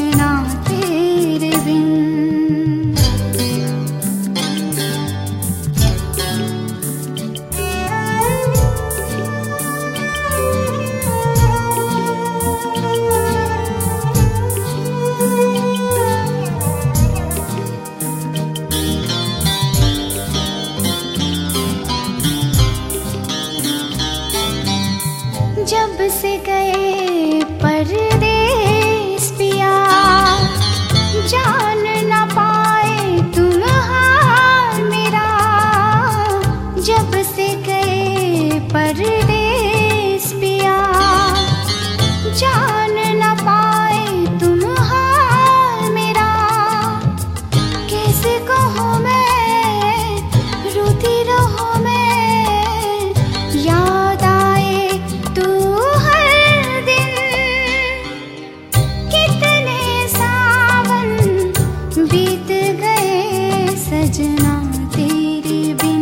सजना तेरे बिन। जब से गए परदेस पिया, जान न पाए तुम हाल मेरा। जब से गए परदेस पिया, जान न पाए तुम हाल मेरा। कैसे कहूँ मैं, रोती रहूँ मैं, याद आए तू हर दिन। कितने सावन बीत गए सजना तेरे बिन।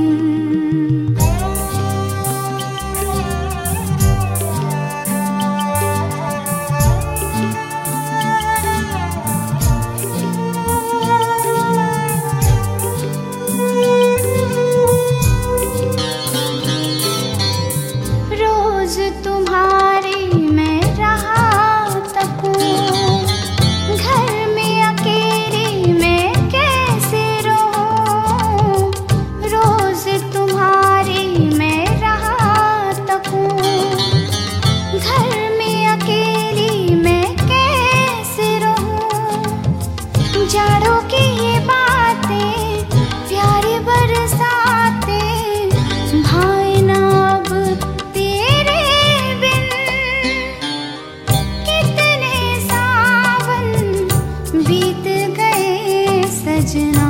रोज तुम्हारी मैं रहा तकूं, घर में अकेली मैं कैसे रहूं। रोज तुम्हारी मैं रहा तकूं, घर में अकेली मैं कैसे रहूं। जाड़ों की ये बातें, प्यारी बरसातें, भाई ना अब तेरे बिन। कितने सावन बीत गए सजना